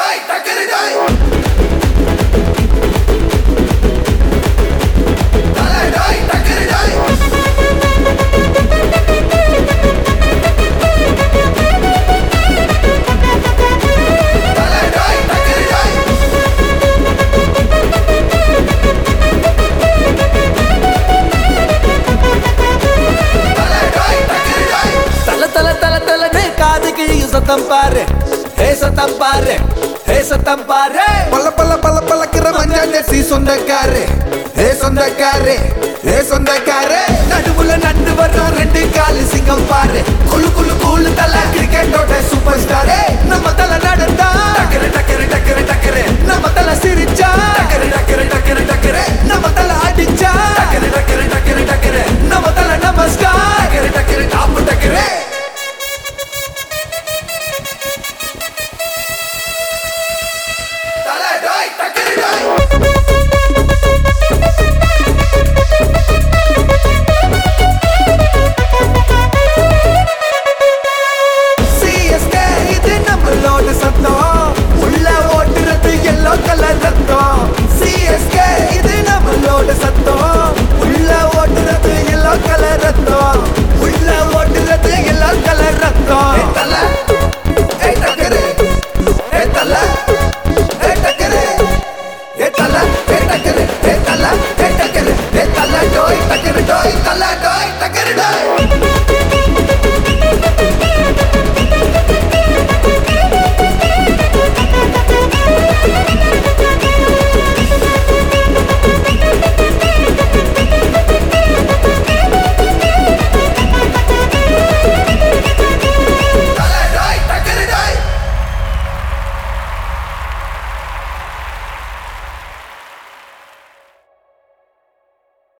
சத்தம் பாரு ஹே சத்தம் பாரு ஹே சத்தம் பாரு பல பல பல பலக்கிற மஞ்சள் ஜெர்சி சொந்தக்காரு ஹே சொந்தக்காரு ஹே சொந்தக்காரு நடுவுல நண்டு வர்ற ரெண்டு காலு சிங்கம் பாரு குழு குழு